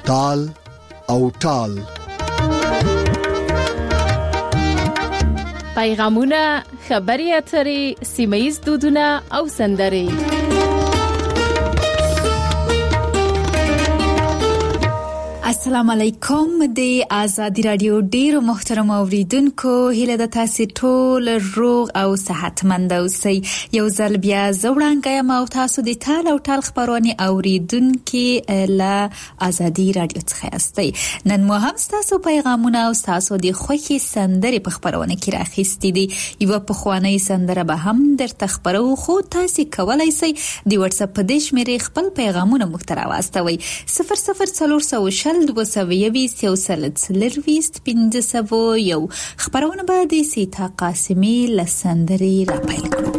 تال او ټال. پیغامونه، خبري اترې، سیمه‌ییز دودونه او سندرې. السلام علیکم. د آزادی رادیو ډیرو محترم اوریدونکو، هیله د تاسو ټول روغ او صحتمند اوسئ. یو ځل بیا زوړانګه ما او تاسو د ټال او ټال خبرونه اوریدونکو له آزادی رادیو څخه استئ. نن مو هم تاسو پیغامونه او تاسو د خوښي سندرې په خبرونه کې راخېستې دي. یو په خواني سندره به هم درته خبرو، خو تاسو کولای شئ د واتس اپ په دې شمیرې خپل پیغامونه مخترا واستوي. 00400 221 خبرونه به د سیتا قاسمی لسندري را پیل کړو.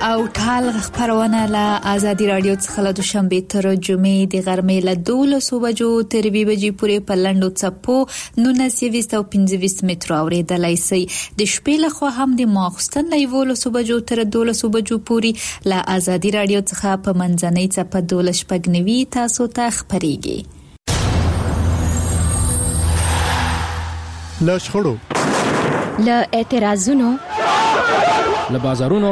او ټال خبرونه له آزادي رادیو څخه له دوشنبه تر جمعې د غرمې له 12 بجو تر 2 بجې پورې په لندو چپو 1925 متر اوریدلای شي د شپې له خوا هم د ماخستن له 12 بجو تر 12 بجو پورې له آزادي رادیو څخه په منځنۍ چپه 12 شپږنوي تاسو ته خبريږي له شخړو له اعتراضونو له بازارونو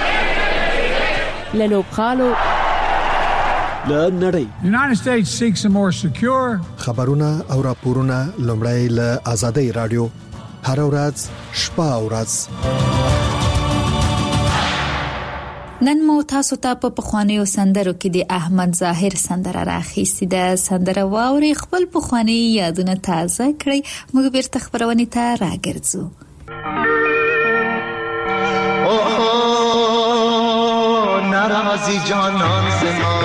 له لوبغالو له نړۍ. The United States seeks a more secure خبرونه او راپورونه لومړی له آزادۍ رادیو هر ورځ شپه او ورځ. نن مو تاسو ته په پخوانیو سندرو کې د احمد ظاهر سندره راخیستې ده. سندره واوري خپل پخوانی یادونه تازه کړئ. موږ بیرته خبرونه ته راګرځو. ناراضی جانان زما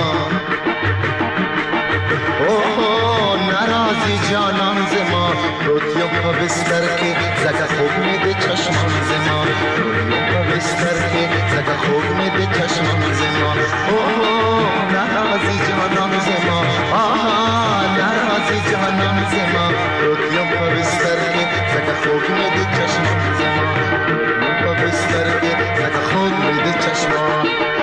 ناراضی جانان زما روتیو په بستر کې زګه خوب مې د چشمان زما روتیو په بستر کې زګه خوب مې د چشمان زما ناراضی جانان زما ناراضی جانان زما روتیو په بستر کې زګه خوب مې د چشمان زما روتیو په بستر کې زګه خوب مې د چشمان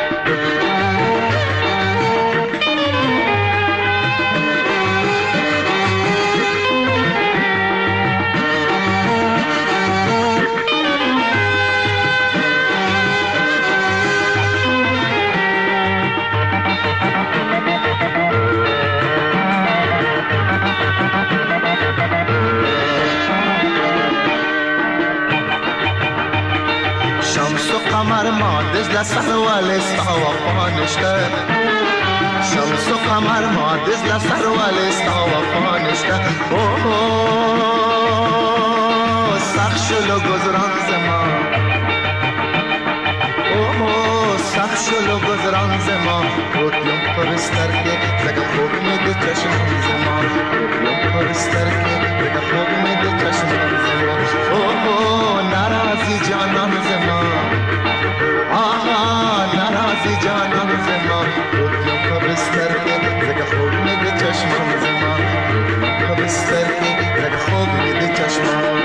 قمر ما دزل سروال استا وفا نشته شمس و قمر ما دزل سروال استا وفا نشته سخت شلو گذران زما سخت شلو گذران زما روتیم پرستر که زگه خوب می ده چشمان زما روتیم پرستر که زگه خوب می ده چشمان زما ناراضی جانان زما ناراضی جانان زما روتیم په بستر کې زګه خوب مې د چشمان زما روتیم په بستر کې زګه خوب مې د چشمان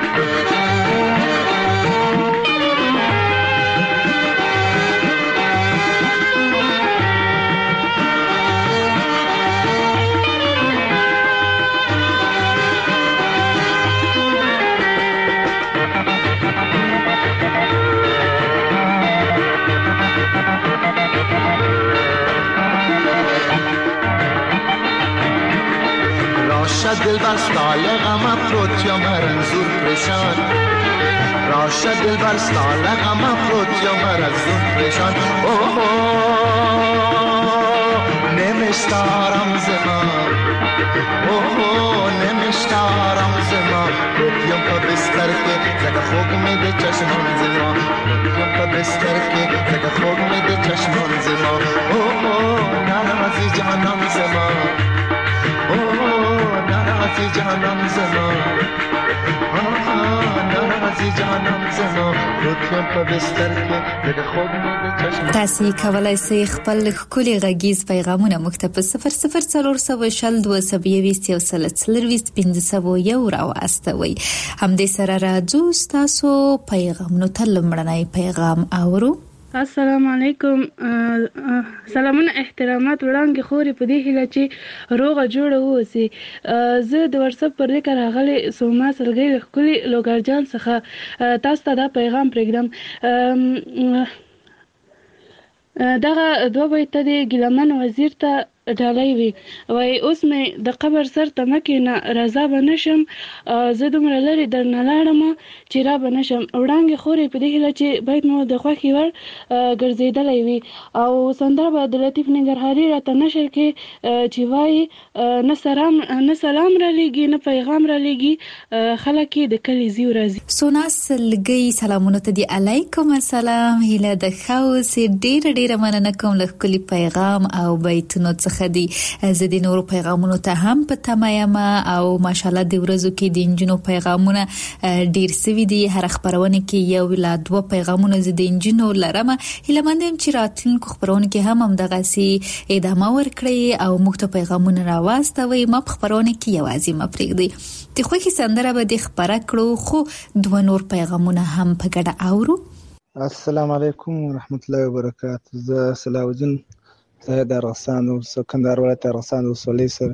دل بر سال غم افروت یا مرزور پریشان راشد دل بر سال غم افروت یا مرزور پریشان نمیشتارم زمان نمیشتارم زمان روتیم پا بستر که زگه خوب میده چشمان زمان روتیم پا بستر که زگه خوب میده چشمان زمان ناراضی جانان زمان ناراضی جانان زما ناراضی جانان زما روتیم په بستر کې دغه خوب مې د چشم. تاسو کولای شئ خپل خولي غږیز پیغامونه مکتب 00402275 راواستوي. هم دې سره راځو تاسو پیغامونو ته لمړنی پیغام اورو. السلام علیکم. سلامونه احترامات وړاندې خوري په دې هیله چې روغه جوړه ووسی. زه د واتساپ پر لیک راغلي سوما سرګي لخلي لوګارجان څخه تاسو ته دا پیغام پرېږدم. دغه دوه بیت د ګلمن وزیر ته ډالۍ وي وای اوس مې د قبر سر ته مکینه رضا بنشم زه دومره لري درنه لاړم چې را بنشم. وړاندې خوري په دې هیله چې بیت مو د خوښي ور ګرځیدلې وي او سندره به د لطیف ننګرهاري راته نشر کې چې وای نه سلام را لګي نه پیغام را لګي خلک د کلی زیو راځي. سونا سلګي سلامونه ته دی علیکم السلام هیله د خاص ډیر مننه کوم له کلی پیغام او بیتونو څخه برخه دي. زه د نورو پیغامونو ته هم په تمه یم او ماشاءالله د ورځو کې د انجینو پیغامونه ډیر سوي دي. هر خبرونه کې یو لا دوه پیغامونه زه د انجینو لرم. هله مندم چې راتلونکو خبرونه کې هم دغه سي ادامه ورکړي او موږ ته پیغامونه راوستوي. ما په خبرونه کې یوازې مپریږدي د خوښي سندره به د خبره کړو خو دوه نور پیغامونه هم په ګډه اورو. السلام علیکم ورحمت الله وبرکاته. زه صلاح الدین زاهد ارغسان او کندهار ولایت ارغسان ولسوالۍ سره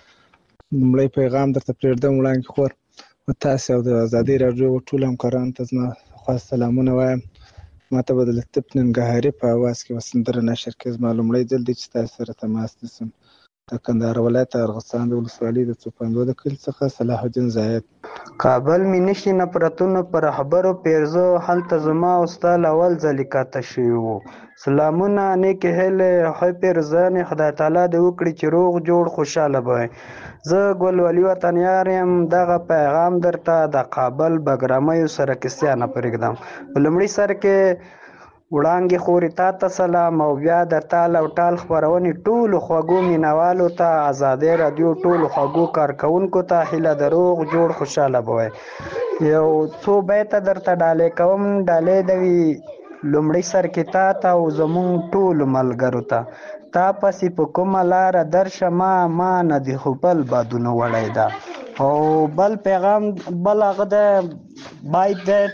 لومړی پیغام درته پرېږدم. وړاندې خور و تاسې او د ازادي راډیو ټول همکارانو ته زما خاص سلامونه وایم. ماته به د لطیف ننګرهاري په اواز کې یوه سندره نشر کړي. زما لومړی ځل دی چې تاسو سره تماس نیسم. د کندهار ولایت ارغسان د ولسوالۍ د څوپندو د کلي څخه صلاح الدین زاهد. کابل می نشي نفرتونو پر خبرو پیرزو هلته زما او ستا اول ځل کاته شوي وو. سلامونه نیکې هیلې خو پیرزان خدای تعالی دې وکړي چې روغ جوړ خوشاله وای. زه ګل ولی وطنیار یم. دغه پیغام درته د کابل بګرامیو سره کیسه نه پرېږدم. په لومړي سر کې وړانګې خوري تا ته سلام او بیا د تال او ټال خپرونې ټولو خوږو مینوالو ته ازادي راډیو ټولو خوږو کارکونکو ته هیله د روغ جوړ خوشاله بوي. یو څو بیته درته ډالې کوم. ډالې دوي لومړی سر کې تا ته او زمونږ ټولو ملګرو ته تا پسې په کومه لاره درشه ما نه د خپل بادونو وړی ده. او بل پیغام بل هغه د باید ده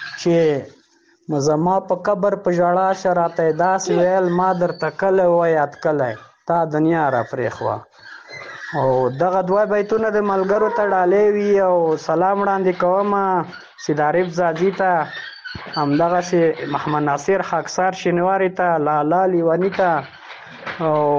چې زما په قبر په ژړا شراته داس ویل ما درته کله ویاد کله تا دنیا را پرېښوه. او دغه دوه بیتونه د ملګرو ته ډالې وي او سلام وړاندې کوم سید عارف زاجي ته همدغسې محمد ناصر خاکسار شینواري ته لالا لیوني ته او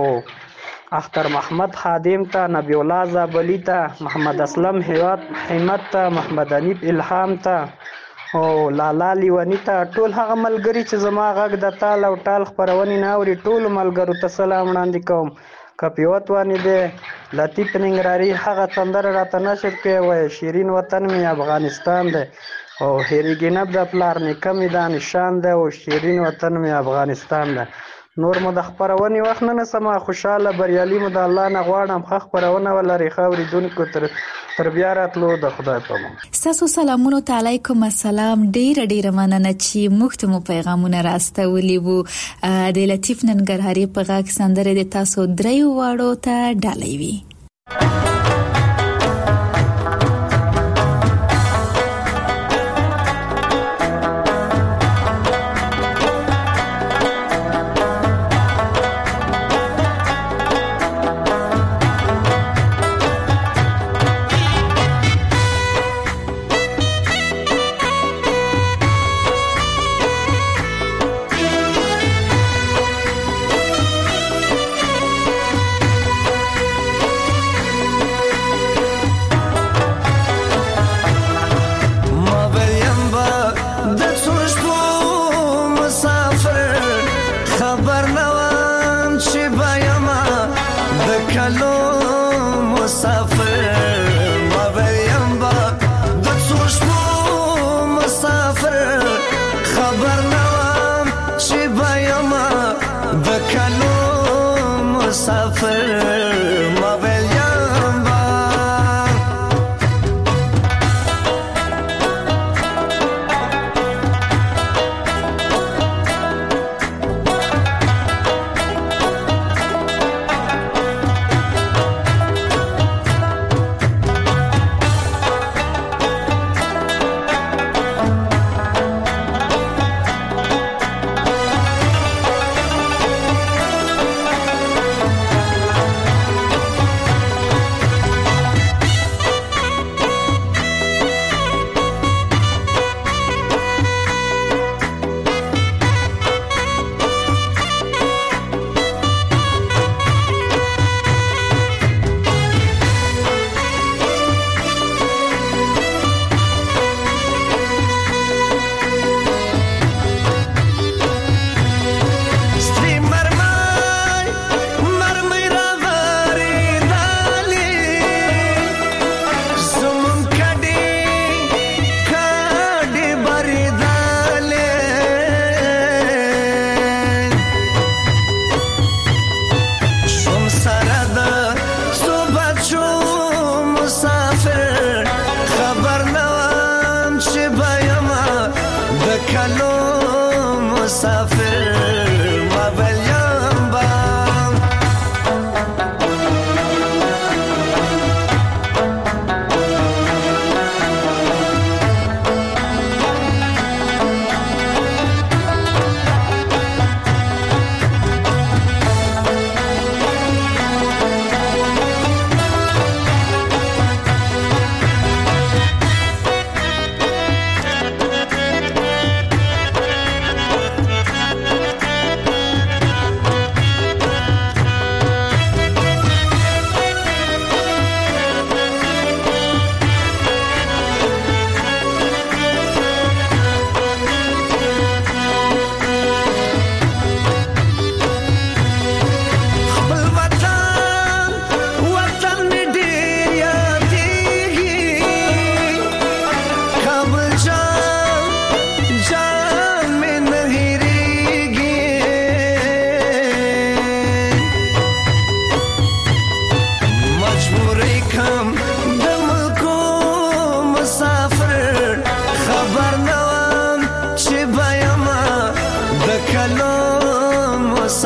اختر محمد خادم ته نبی الله زابلي ته محمد اسلم همت ته محمد انیب الهام ته او لالا لیونی ته ټول هغه ملګري چې زما غږ د تال او ټال خپرونې نه اوري ټولو ملګرو ته سلام وړاندې کوم. که په یوه توانې دی لطیف ننګرهاري هغه سندره راته نشر کړې وایي شیرین وطن مې افغانستان دی او هېرېږي نه د پلار نیکه مې دا نشان دی او شیرین وطن مې افغانستان دی. نور مو د خپرونې وخت نه نسمه خوشحاله بریالي مو د الله نه غواړم. ښه خپرونه ولرئ. ښه اورېدونکو تر بیا راتلو د خدای په امان. ستاسو سلامونو ته علیکم السلام. ډیره مننه چې موږ ته مو پیغامونه راستولي وو. د لطیف ننګرهاري په غږ سندره د تاسو دریو واړو ته ډالۍ وي.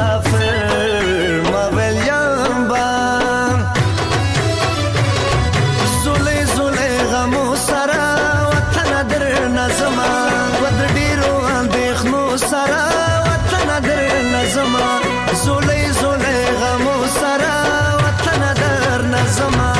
مسافر ما ویلیام با زولی زولی غمو سرا وطن در نظما ود ډیرو اندېښنو سرا وطن در نظما زولی زولی غمو سرا وطن در نظما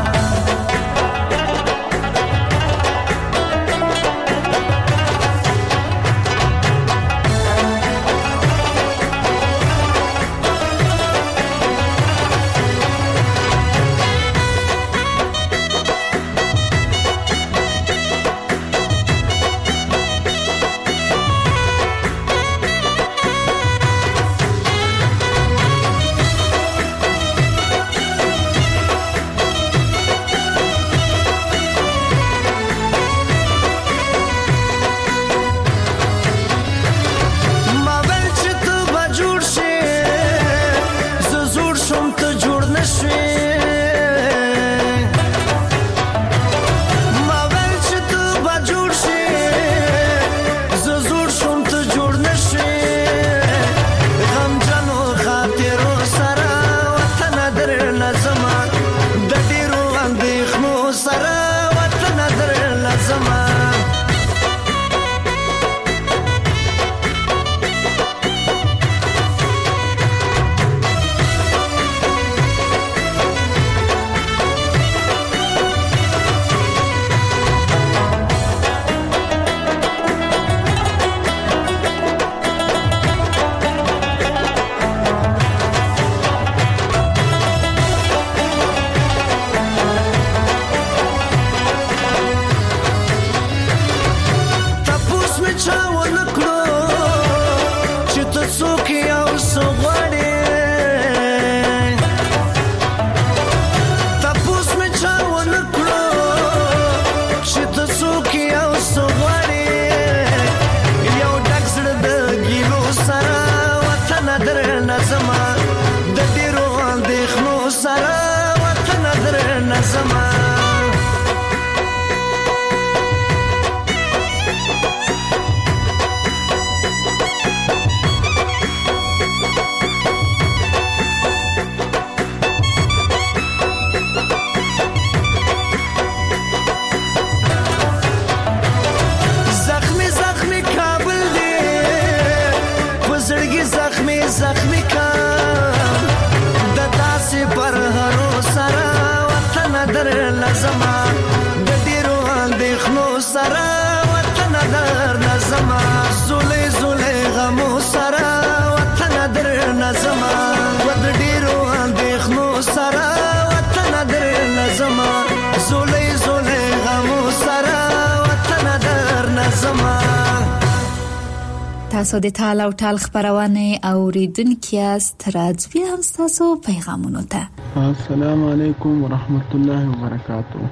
تاسو د ټال او ټال خبرونه اوریدونکو یاست راځي هم تاسو پیغامونه ته السلام علیکم ورحمت الله وبرکاتہ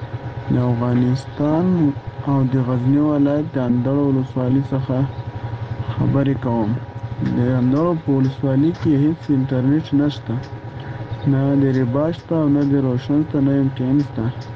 د افغانستان او د غزنی ولایت د اندړو ولسوالۍ څخه خبرې کوم د اندړو په ولسوالۍ کې هیڅ انټرنیټ نشته نه د ریباش ته او نه د روشن ته نه امتیان ته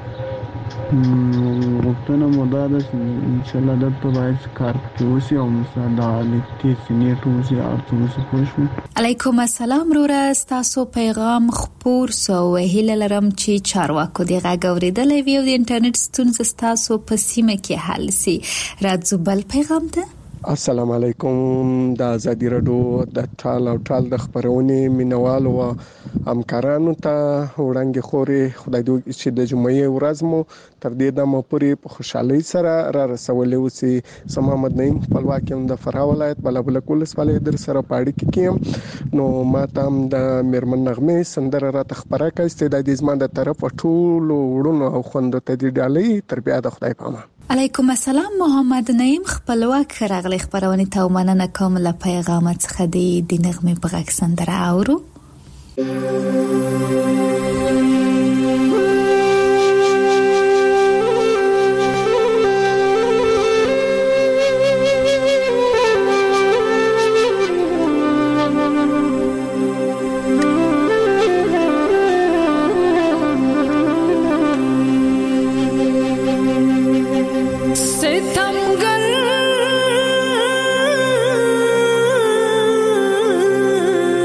وختونه مودا د ان شاء الله دلته باید کار کوي او مساعده لیکتي سینیټ وسی ارتوس پوښو علیکم السلام رورا تاسو پیغام خپور سو هله لرم چې چارواکو دی غوړېدلې ویو د انټرنیټ ستونزې تاسو په سیمه کې حل سي راځو بل پیغام ته السلام علیکم د ازادي رادیو د ټال او ټال د خبرونه مینوال او همکارانو ته وړاندې خوري خدای دې چې د جمعې ورځ مو تر دې دمه پورې په خوشحالي سره را رسولې وسی سم محمد نعیم خپلواکم د فراه ولایت بلبل کول سپالې در سره پاړی کېم نو ما تام د میرمن نغمه سندره را تخبره کوي استعداد زما د طرف ټول وړونو او خوندو ته دی ډالۍ تر بیا د خدای پامه علیکم السلام محمد نعیم خپلواک راغلی خبرونه ته مننه کوم له پیغام څخه د نغمه په غږ سندره اورو ستمگر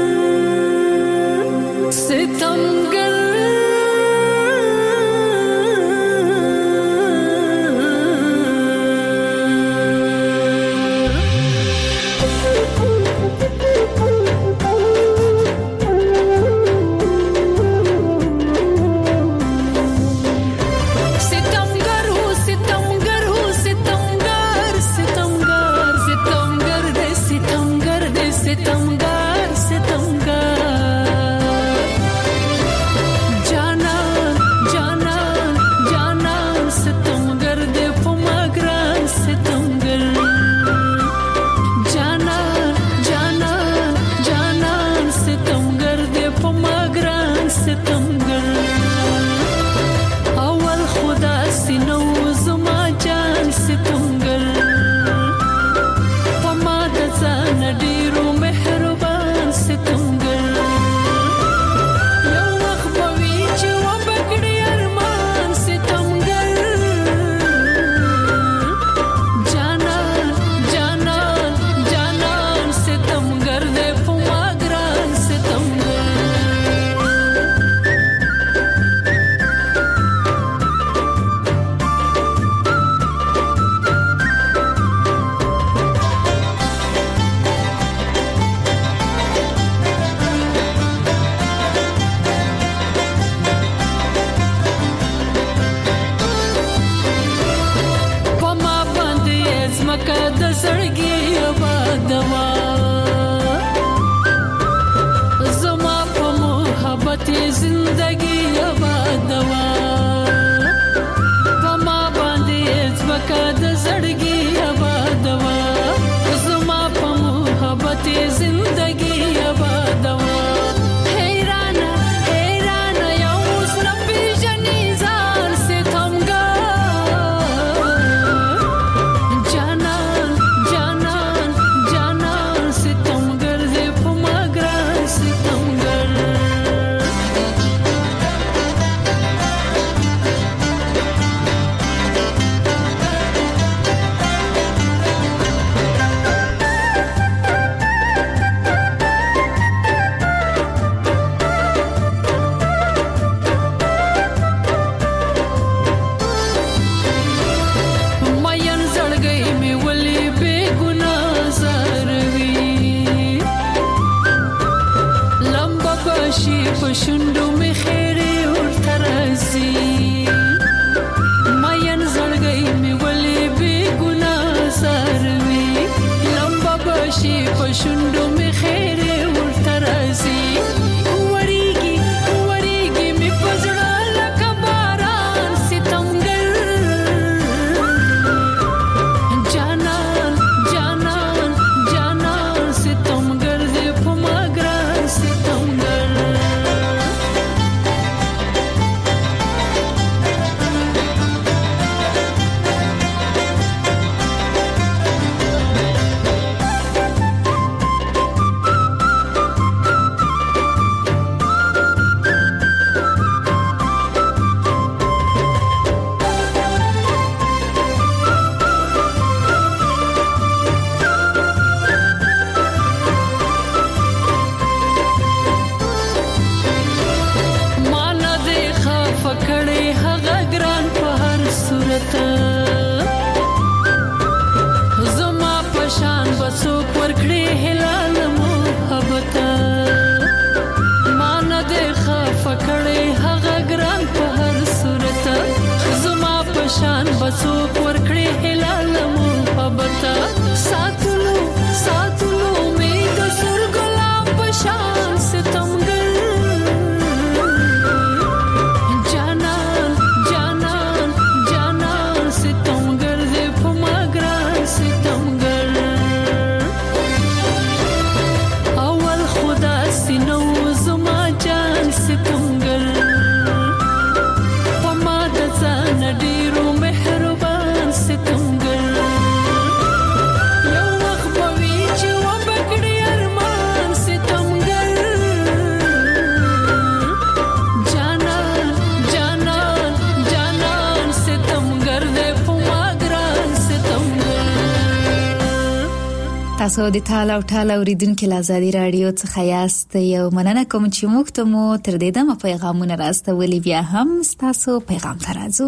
تاسو د ټال او ټال اوریدونکو له آزادي رادیو څخه یاست. یو مننه کوم چې موږ ته مو تر دې دمه پیغامونه راستولي. بیا هم تاسو پیغام ته راځو.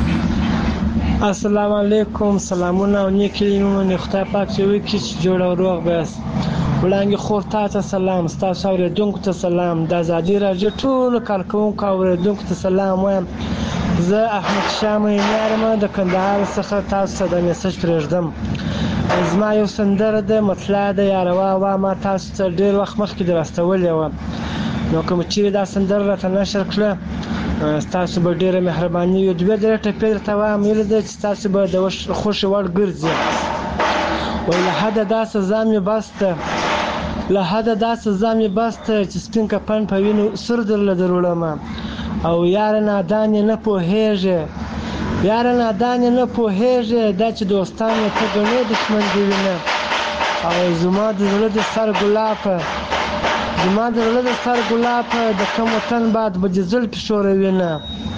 السلام علیکم، سلامونه او نیک کلمونه خدای پاک چې وي چې جوړ او روغ بس. وړاندې خور ته سلام، تاسو اوریدونکو ته سلام، د آزادي رادیو ټول کارکونکو اوریدونکو ته سلام وایم. زه احمد شاه مینارم د کندهار څخه تاسو ته د میسج پرېږدم. زما یو سندره د مطلع د یاروا وا ما تاسو ته ډیر وخت مخکې درستولې و، نو کوم چې دا سندره راته نشر کړه تاسو به ډیره مهرباني یو دوه درې ټپې درته وایم، یله د چې تاسو به د خوشي وړ ګرځي. وله حد دا سزا مې بسته، له حد دا سزا مې بسته چې سپین کفن په وینو سر درله دروړم. او یار نادان نه پوهیږي، یار نادان نه پوهیږي دا چې دوستان ته ګڼو دښمن دی وینه. او زما د زړه د سر ګلاب، زما د زړه د سر ګلاب د کوم وطن باد به د زلفې ښوروي نه.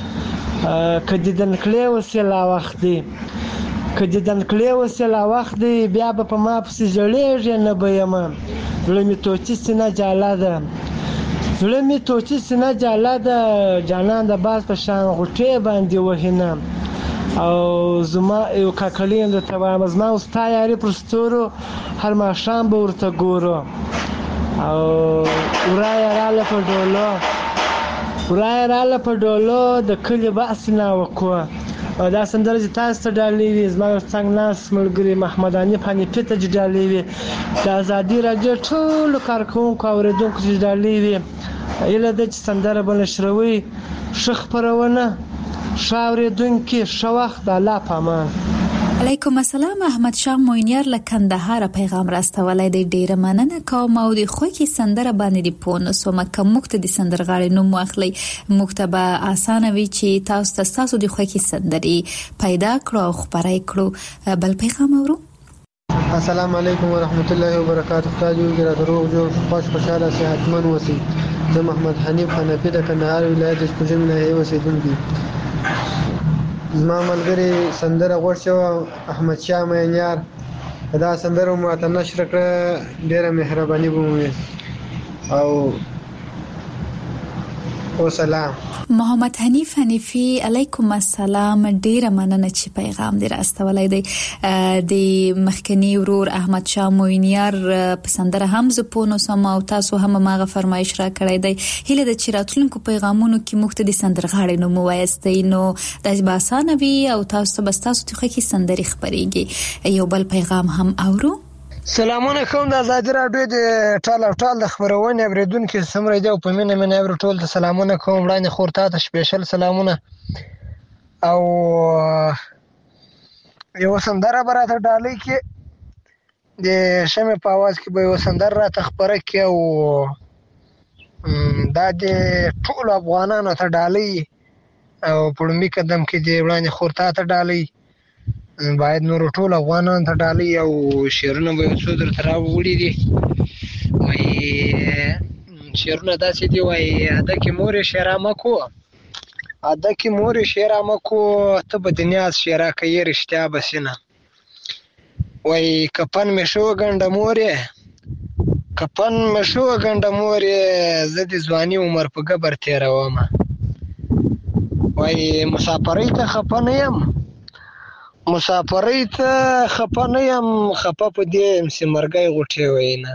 که دیدن کړی اوسې لا وخت دی، که دیدن کړی اوسې لا وخت دی، بیا به په ما پسې ژړېږي نه به یم. زړه مې توچي سینه جاله ده، زړه مې توچي سینه جاله ده، جانان د باز په شان غوټې باندې وهینه. او زما یو کاکړی درته وایم، زما او ستا یاري پر ستورو هر ماښام به ورته ګورو. او ورایه راله په ډولو، ورایه راله په ډولو د کلي بحث نه وکړو. او دا سندره چې تاسو ته ډالۍ وي زما یو څنګ ناست ملګري محمد حنیف حنیفي ته چې ډالۍ وي، د آزادي رادیو ټولو کارکوونکو اورېدونکو چې ډالۍ وي، ایله ده چې سندره به نشروي. ښه خپرونه، ښه اورېدونکي، ښه وخت، د الله په امان. علیکم السلام. احمد شاه موینیار له کندهار پیغام راستولای دی. ډیره مننه کوم او د خوږی سندره باندې دی پونه سومه کوم ته د سندرغاړي نوم واخلي مکتبه اسانه وی چې تاسو د خوږی سندري پیدا کړو او خبرای کړو. بل پیغام اورو. السلام علیکم ورحمت الله وبرکاته. تاسو ګره دروغ جوړ خوشاله صحتمن اوسئ. زه محمد حنیف حنفي د کندهار ولایت شپږم نه اوسیدونکی. زما ملګری سندره غوښتو احمد شاه مینار، دا سندره مو ته نشر کړه، ډیره مهرباني به مو او سلام. محمد حنیف حنیفي علیکم السلام. ډیره مننه چې پیغام دې راستولای دی. د مخکنی ورور احمد شاه موینیار پسندره هم زپونو سم او تاسو هم ماغه فرمایش را کړی دی. هله د چیراتونکو پیغامونو کې مختلف سندرغاړي نو موایستې نو د باسانه وی او تاسو ته تاسو ته کې سندري خبريږي. یو بل پیغام هم اورو. سلامونه کوم د آزادي رادیو د ټال او ټال د خبرونه اوریدونکو سمره دی او په مینه اورو ټول ته سلامونه کوم. وړاندې خورته ته سپیشل سلامونه. او یو سندره براته ډالۍ کې د شمه په आवाज کې به یو سندره راته خبره کې او دا د ټول افغانانو ته ډالۍ او په لومړي قدم کې د وړاندې خورته ته ډالۍ باید نور ټول افغانان ته ډالۍ او شعرونه به څو درته راوړي دي. وای شعرونه داسې دی، وای اده کې مور شعر مکو، اده کې مور شعر مکو، ته به دنیا شعر کوي رښتیا بسنه. وای کپن مې شو ګنده مورې، کپن مې شو ګنده مورې، زه د ځواني عمر په قبر تیروم. وای مسافرۍ ته خپه نه یم، مسافرۍ ته خپه نه یم، خپه په دې یم چې مرګی غوټې وینه.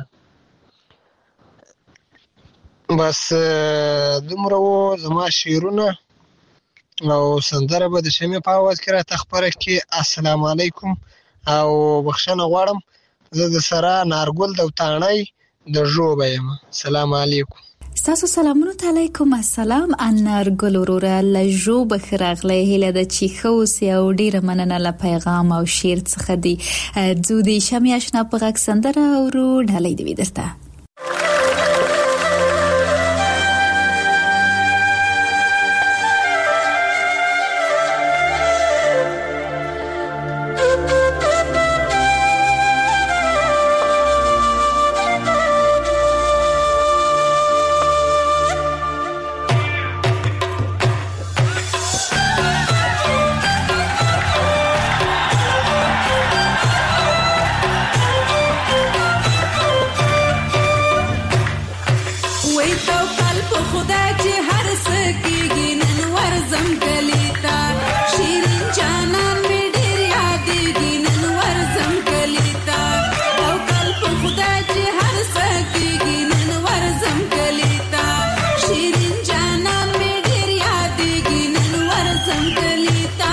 بس دومره و زما شعرونه او سندره به د شمې په आवाज کې راته خبره کې. السلام علیکم او بخښنه غواړم، زه د سره نارګل د وتاڼۍ د ژوبه یم. السلام علیکم. تاسو سلامونه علیکم السلام. انارګل وروره لجو بخراغله هله د چیخو سی او ډیره مننه له پیغام او شعر څخه دی. زو د شمې آشنا په غږ سندره ورو ډالۍ دی درته. وای توکل په خدای چې هر څه کېږي نن ورځم کلی ته شیرین جانان مې ډېر یادېږي نن ورځم کلی ته توکل په خدای چې هر څه کېږي نن ورځم کلی ته شیرین جانان مې ډېر یادېږي نن ورځم کلی ته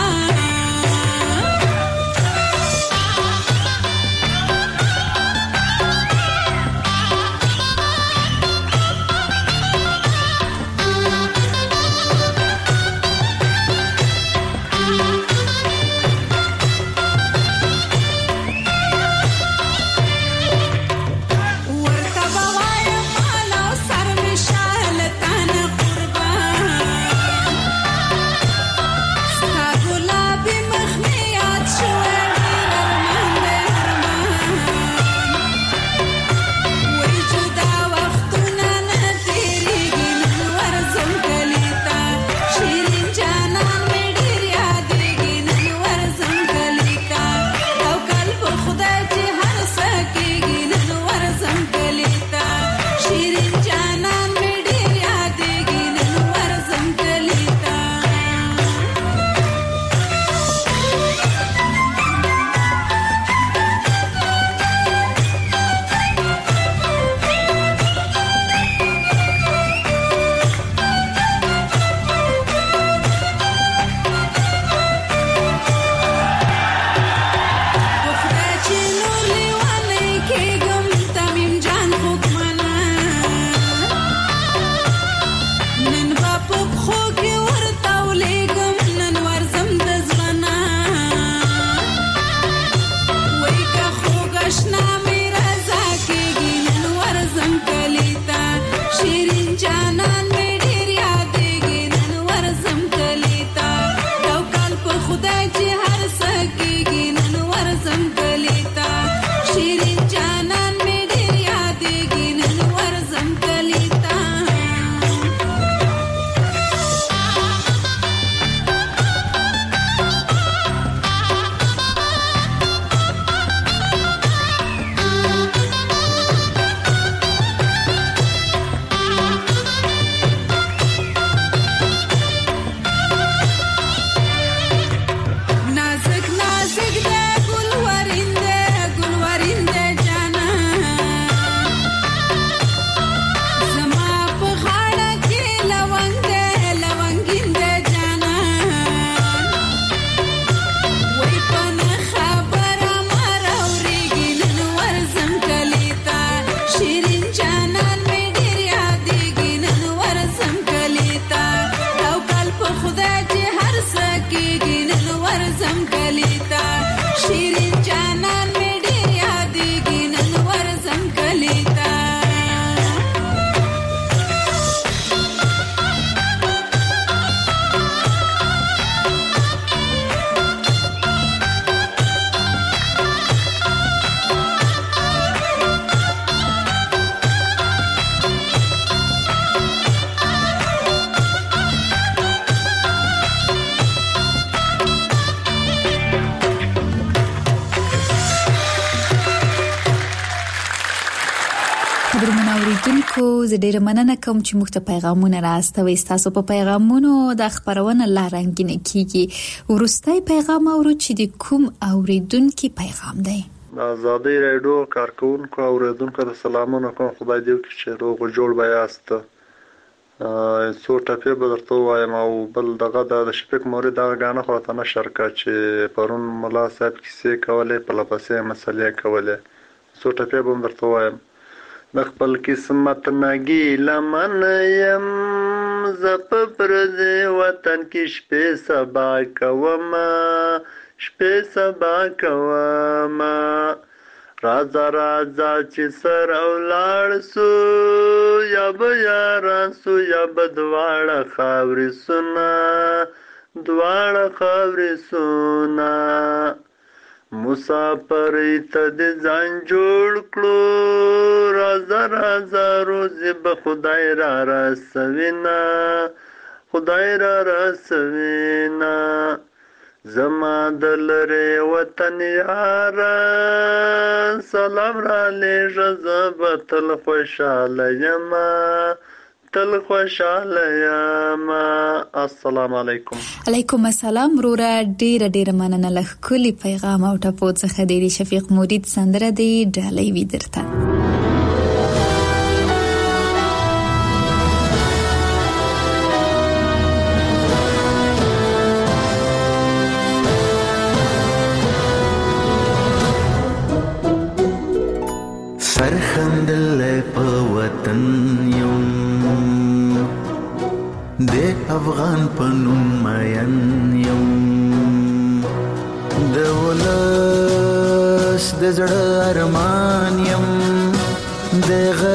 زه ډیره مننه کوم چې موږ ته پیغامونه راستوي. تاسو په پیغامونو د خبرونه لارنګینه کیږي. ورستای پیغام اورو چې د کوم اوریدونکو پیغام دی. آزادی رادیو کارکونکو اوریدونکو ته سلامونه کوم. خدای دې وکړي چې روغ جوړ بیاست. څو ټپې به درته وایم او بل دغه د شپږ موري دغه غانه خو ته نشر کا چې پرون ملا صاحب کیسې کولې په لپسې مسلې کولې. څو ټپې به درته وایم. د خپل قسمت نګی لمن یم زپ پر دې وطن کې شپې سبا کوم شپې سبا کوم راځه راځه چې سر اولاړ سو یا به یاران سو یا به دواړه خاورې سونه دواړه خاورې سونه مسافر ته د ځان جوړ کړو راځه راځه روزي به خدای را رسوینا خدای را رسوینا زما د لرې وطن یاره سلام را لېږه زه به تل خوشحاله یمه تل خوشاله یم. السلام علیکم. علیکم السلام رورا. ډیر مننه له کلی پیغام او ټاپو څخه د شفیق مرید سندره دی ډالۍ وی درته. سرخندل په وطن یم د افغان په نوم مین یم د ولس د زړه ارمان یم د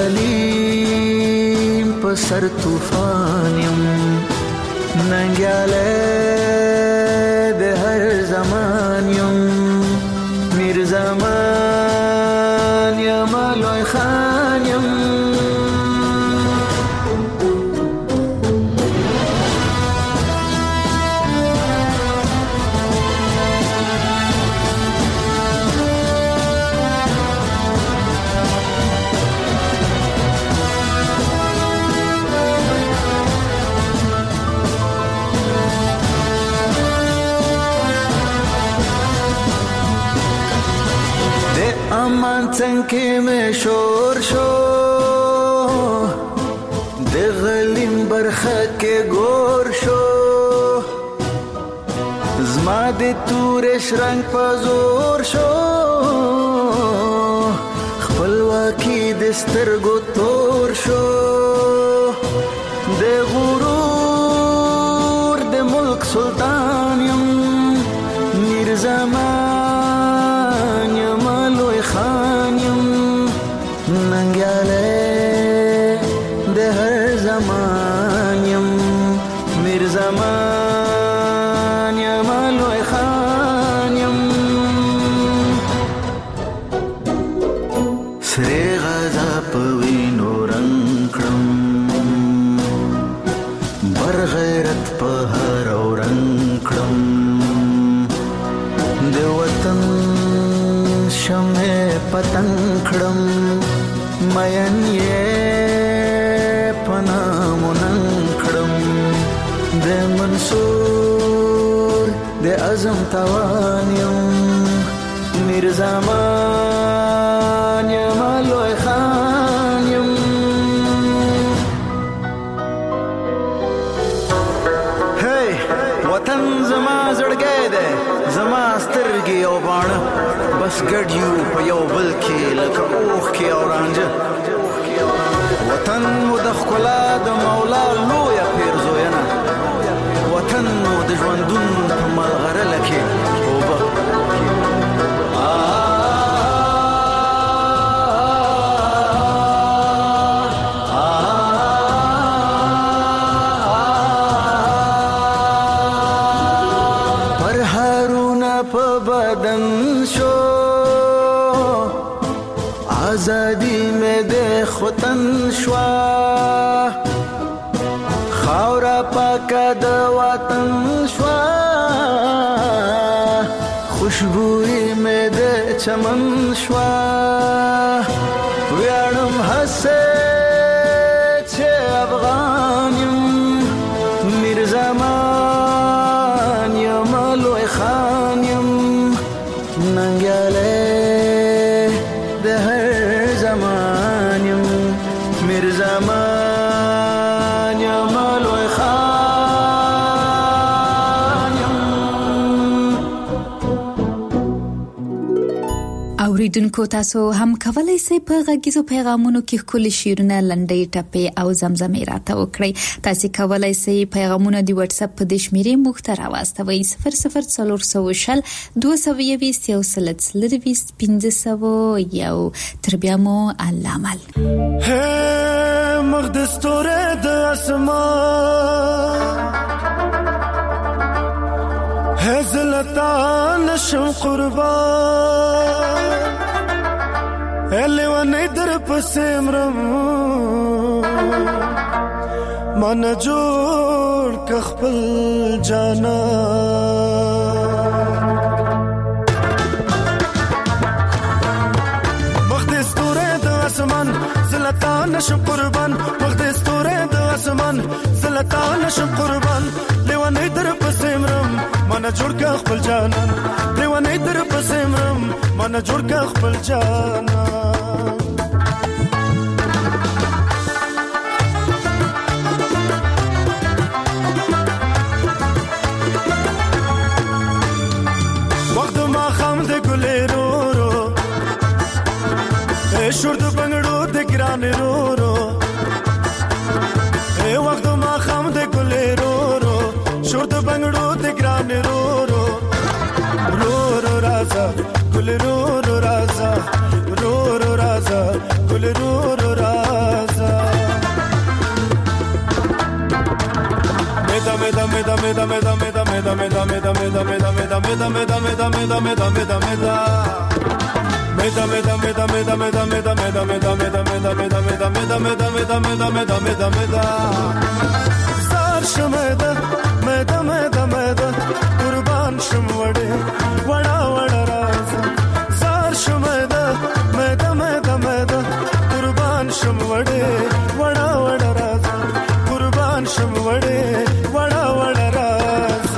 غلیم په سر طوفان یم ننګیاله د هر زمان یم میر زمان یم لوی خان یم امان څنګه مې شور شو د غلیم برخه کې ګور شو زما د تورش رنگ په زور شو خپلواکي د سترګو تور شو د غرور د ملک سلطان یم میر زمان یم لوی خان یم ننګیاله د هر زمان یم میر زمان یم لوی خان یم سری غزا په وینو رنګ کړم بر غیرت په هر رنګ کړم د وطن شمع پتنګ کړم مین یې پنامونن کړم د منصور د اعظم توان یم میر زمان یم لوی خان یم هی وطن زما زړګی دی زما سترګې او باڼه بس ګډ یو په یو بل کې لکه اوښ کې او رانجه وطن مو د ښکلا د مولا لویه پیرزوینه وطن مو د ژوندون په ملغرله کې اوبه آزادی میں دے خوتن شوا خاورا پاکا د وطن شوا خوشبوئی میں دے چمن شوا ویاړم هسه چې افغان یم میر زمان یم لوی خان یم ننګیاله د هر زمان یم میر زمان یم لوی خان یم. اوریدونکو تاسو هم کولای شئ په غږیزو پیغامونو کې خپل شعرونه لنډۍ ټپې او زمزمې راته وکړئ. تاسو کولای شئ پیغامونه د واتس اپ په د شمیرې مختار واستوي 00420 220 120 1500 یو تر بیا مو علامل هه مقدس توره د اسمان هزلتا نشم قربان الیوانی در پسیمرم من جوړ کخپل جانا مقدس توره د اسمان زلتا نشم قربان مقدس توره د قربان زلتا نشم قربان لیوانې در پسمرم من جوړ کا خپل جانان لیوانې در پسمرم من جوړ کا خپل جانان وخت ما خام د ګلېرو شور د بنگړو د ګران رو اے وخت ما خام د ګلېرو شور د بنگړو د ګران رو رازا ګلېرو رازا رازا ګلېرو رازا meda zar shmeda meda qurban shmwade wada raz zar shmeda meda qurban shmwade wada raz qurban shmwade wada raz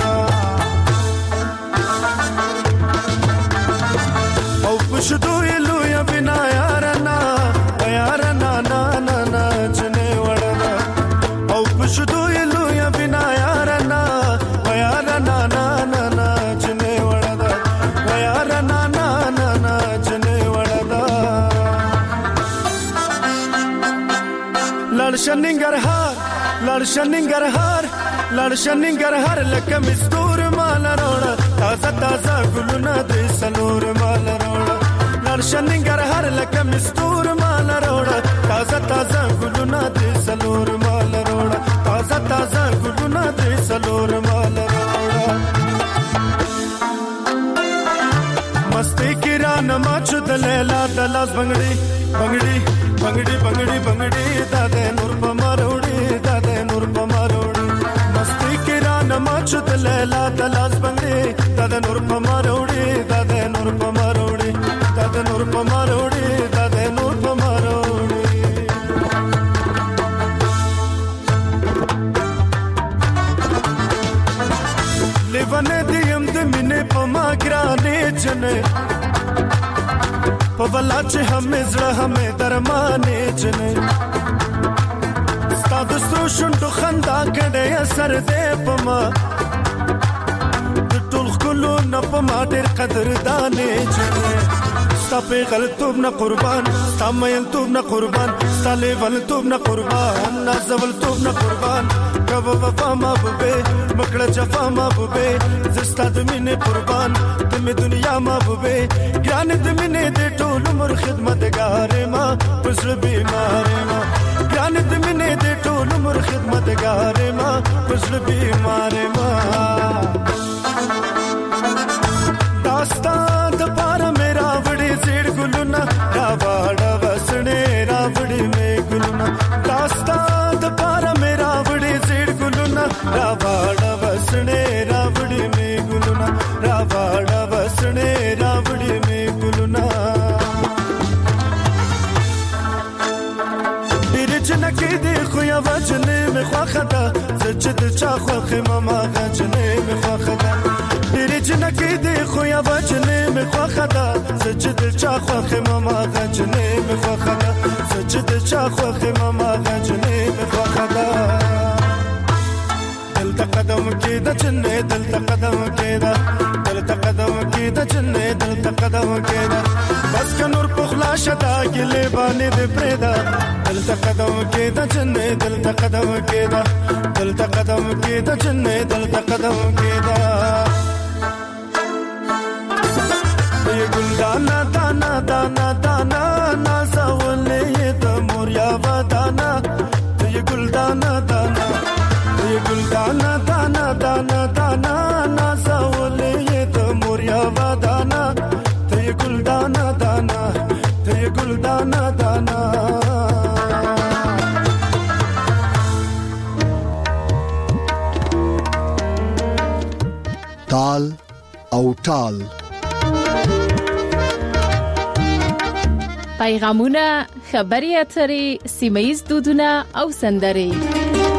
au pushdo ilu ya bina yarana na jne wada au pushdo ilu ya bina yarana na jne wada yarana na jne wada ladshaningar har lakam istur mal roda taza guluna de salur mal roda ladshaningar har lakam istur mal roda taza guluna de salur mal roda taza guluna de salur mal roda masti kirana machud lela dalas bangdi dade nur pamarodi masti kirana machud lela dalas bangdi dade nur pamarodi levane diyam de mine pamagrane jane pavla che hame zra hame darmane jane stad stroshundu khanda kade asar de pama tul khulu na pama der qadr dane jane sta pe galtub na qurban sta mayl tub na qurban sta level tub na qurban nazwal tub na qurban kab wafa mabbe makla jafa mabbe zista de mine qurban tum dunya mabbe gran de mine de tol umr khidmatgar ma pusl bimar ma gran de mine de tol umr khidmatgar ma pusl bimar ma dastan de par mera vadi zid guluna ravada vasne ravdi me guluna dastan de par mera vadi zid guluna ravada vasne ravdi me guluna ravada vasne ravdi me guluna birchna ke de khoya vajne me khwakhada zjid cha khokh mama gajne me khwakhada birchna ke de khoya vajne me khwakhada zjid cha khokh mama gajne me khwakhada zjid cha khokh mama gajne me khwakhada قدم كده جنة دلت قدم كده جنة دلت قدم كده بس كنور بخلا شدا قلي باني دي بريدا دلت قدم كده جنة دلت قدم كده جنة دلت قدم كده يقول دانا دانا دانا دانا نازا ولي دمور يا ودانا يقول دانا دانا يقول دانا دانا دانا دانا نازا ولي دمور يا ودانا يقول دانا دانا يقول دانا دانا تال او تال پیغامونه خبري اترې سیمه‌یز دودونه او سندرې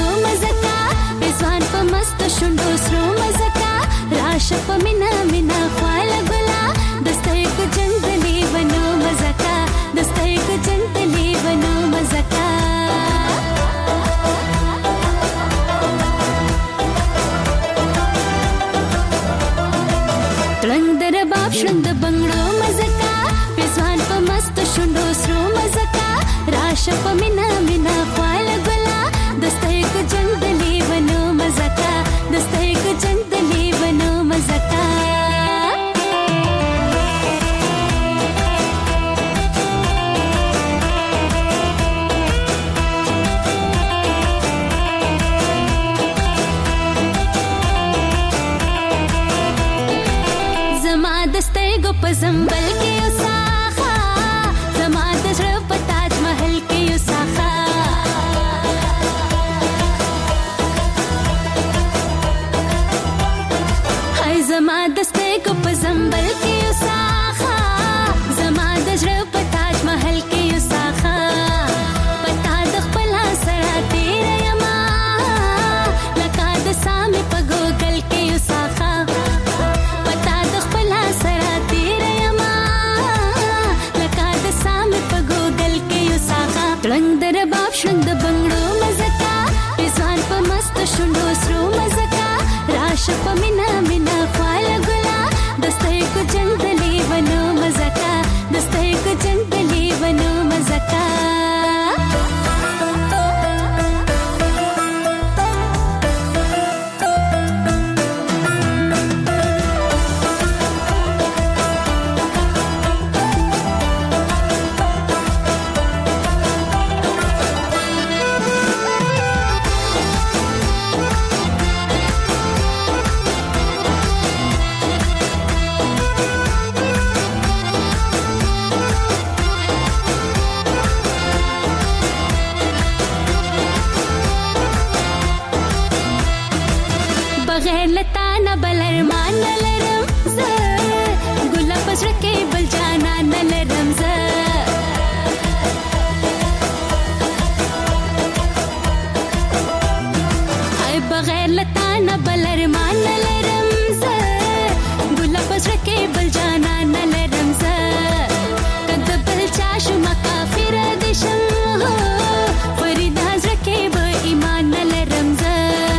بنګړو مزکا بزوان په مست شوندو سرو مزکا راشه په مینا مینا خواله ګلا دستای کو جنگلی ونو مزکا دستای کو جنگلی ونو مزکا تلنګ در باب شند بنګړو مزکا بزوان په مست شوندو سرو مزکا راشه په مینا مینا خواله ګلا دستای کو جنگلی ونو مزکا دستای کو جنگلی ونو مزکا زما دستای کو پزمبل کې وساخه زما د زړه په تاج محل کې وساخه هاي زما دستای کو پزمبل کې وساخه زما د زړه په تاج محل کې وساخه پتا د خپل سره تیر یما لکه د سامي په ګوګل کې وساخه پتا د خپل سره تیر یما لکه د سامي په ګوګل کې وساخه تلنګ در باب شند بنګړو مزکا بزوان په مست شوندو سرو مزکا راشه په مینا مینا خواله ګلا دستای کو جنگلی ونو مزکا دستای کو جنگلی ونو مزکا بغیر لتا نه بل ارمان نه لرم زه ګل پسر کې بل جانا نه لرم زه هاي بغیر لتا نه بل ارمان نه لرم زه ګل پسر کې بل جانا نه لرم زه کده بل چا شو مکافر دي شم فرید حضرت کې به ایمان نه لرم زه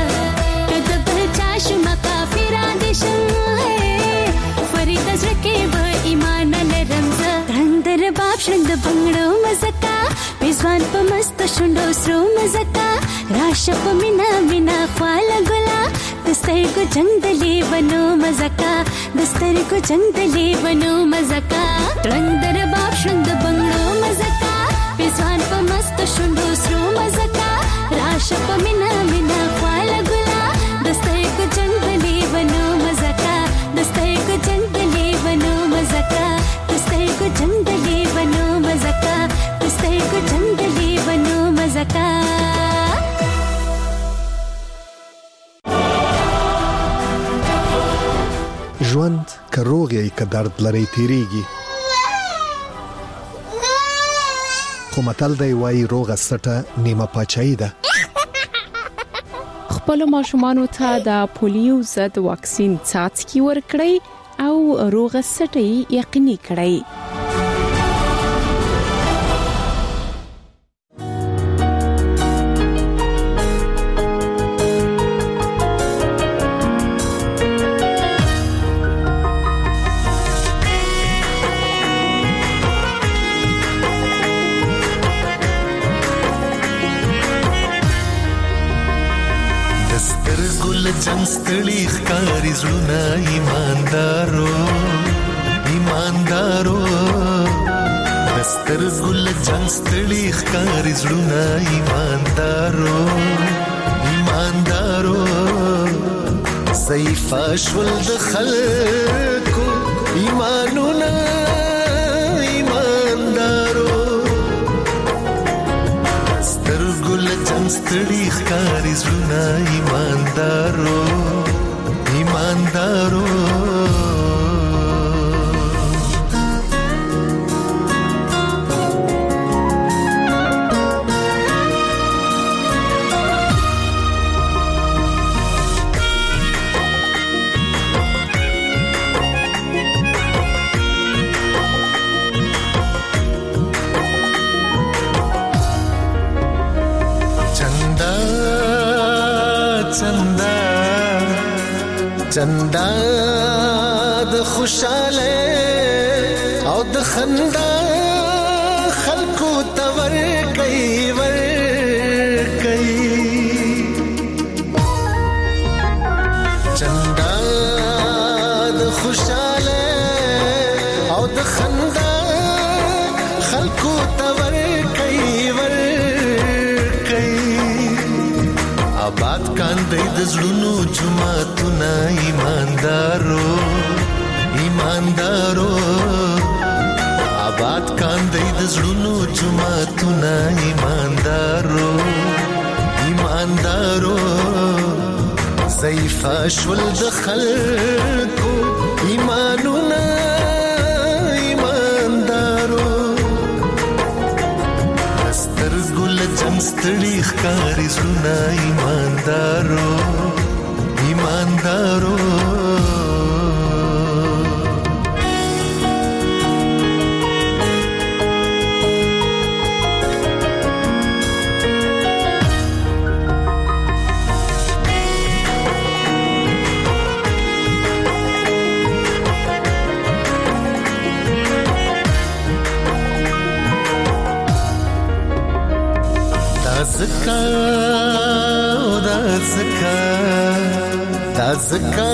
شما کافران دي شم فرید حضرت کې به ایمان نه رمزه ترنګ در باب شند بنګړو مزکا بزوان په مست شوندو سرو مزکا راشه په مینا مینا خواله ګلا دستای کو جنگلی ونو مزکا دستای کو جنگلی ونو مزکا ترنګ در باب شند بنګړو مزکا بزوان په مست شوندو سرو مزکا راشه په مینا مینا خواله ګلا دستای کو جنگلی ونو مزکا دستای کو جنگلی ونو مزکا دستای کو جنگلی ونو مزکا دستای کو جنگلی ونو مزکا ژوند که روغ یې که درد لري تیریږي خو متل دی وایي روغه سټه نیمه پاچاهي ده خپل ماشومانو ته د پولیو ضد واکسین څاڅکي ورکړئ او روغه سټي یقیني کړئ ستړي ښکاري زړونه ایماندارو ایماندارو دسترګو له جنګ ستړي ښکاري زړونه ایماندارو ایماندارو ضعیفه شول د خلکو ایمانونه ایماندارو سترګو له جنګ ستړي ښکاري زړونه ایماندارو ایماندارو چندا چندا د خوشاله او د خندا خلکو تور کوي ور کوي چندا د خوشاله او د خندا خلکو تور کوي ور کوي آباد کاندې د زړونو جمعتونه ایماندارو ایماندارو آباد کاندې د زړونو جمعتونه ایماندارو ایماندارو ضعیفه شول د خلکو ایمانونه ایماندارو سترګو له جنګ ستړي ښکاري زړونه ایماندارو ایماندارو زکا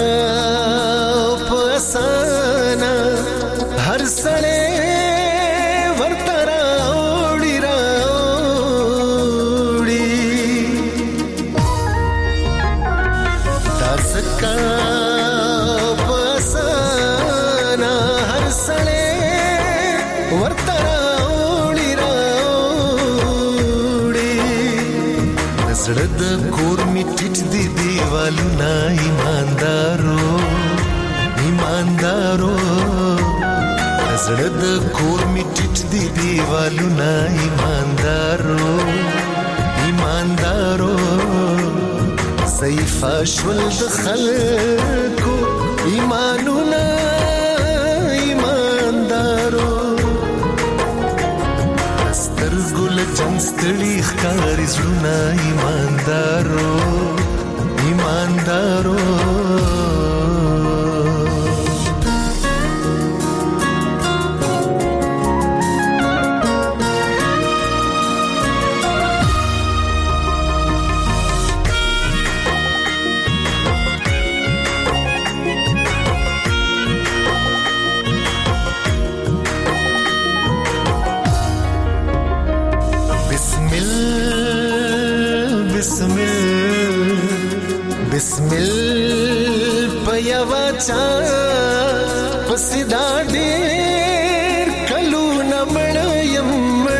پسانا هر سړی ورته راوړي دا زکا پسانا هر سړی ورته راوړي زړه د کور می ټیټ دی دیوالونه ایماندارو ایماندارو زړه د کور می ټیټ دی دیوالونه ایماندارو ایماندارو ضعیفه شول د خلکو ایمانونه ایماندارو سترګو له جنګ ستړي ښکاري زړونه ایماندارو ایماندارو بسمل پيوا چا پسدا ډېر کلو نمړیم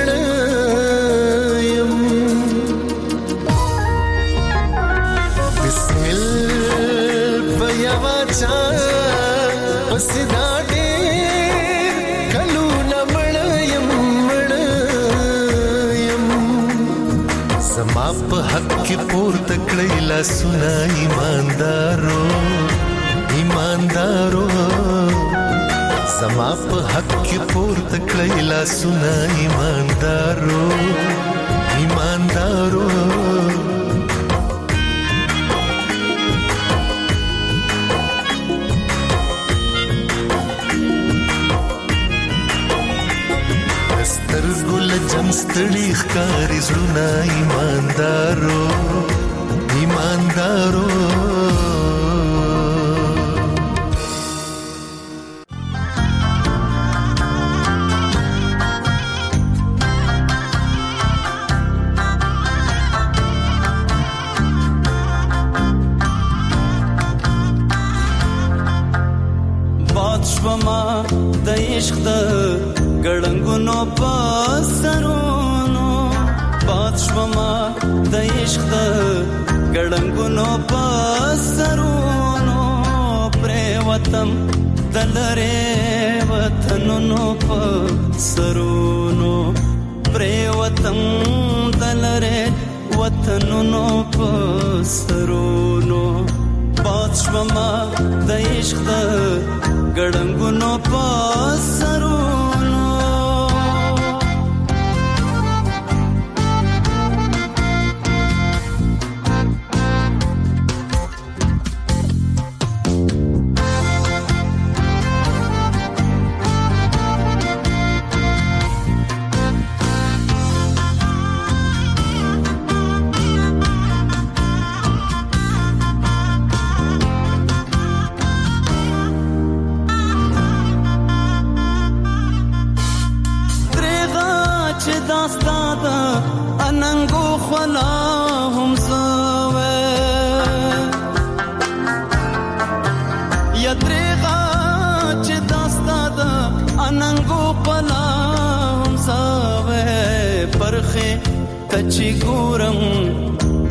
بسمل پيوا چا پسدا ډېر کلو نمړیم زما په حق کې پورته کړی لاسونه ایماندارو ایماندارو زما په حق کې پورته کړی لاسونه ایماندارو ایماندارو سترګو له جنګ ستړي ښکاري زړونه ایماندارو ایماندارو باد شوما د عشق د ګړنګونو په سرونو باد شوما د عشق د ګړنګونو په سرونو پرې وطن دلره وطنونو په سرونو پرې وطن دلره وطنونو په سرونو باد شوما د عشق د ګړنګونو په سرونو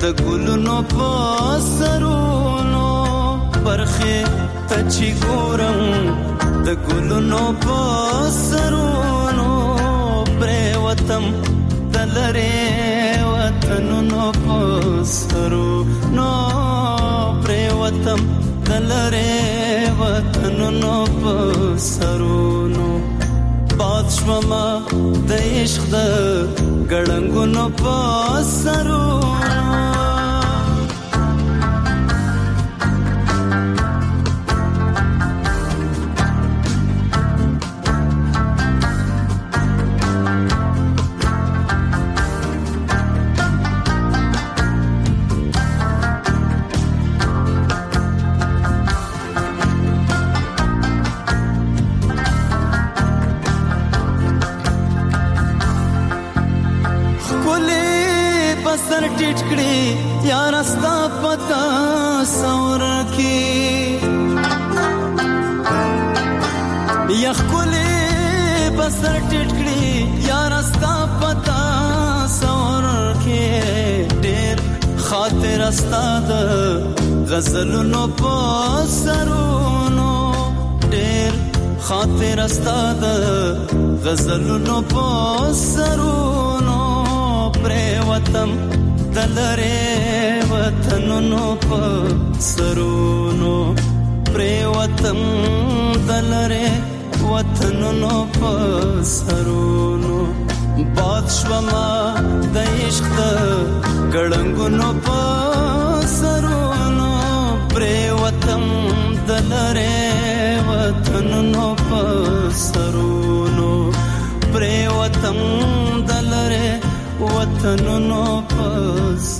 د ګلونو په سرونو برخه تچی ګورم د ګلونو په سرونو پریوتم دلره وطنونو په سرونو پریوتم دلره وطنونو په سرونو باد شوما د عشق د ګړنګونو په سرونو سر ټیټ کړي یار استا پتا سور کی یخ کولې بسر ټیټ کړي یار استا پتا سور کی ډېر خاطر استا د غزلونو په سرونو ډېر خاطر استا د غزلونو په سرونو پریوتم دلره وطنونو په سرونو پریوتم دلره وطنونو په سرونو باد شوما د عشق د ګړنګونو په سرونو پریوتم دلره وطنونو په سرونو پریوتم دلره وطنونو پس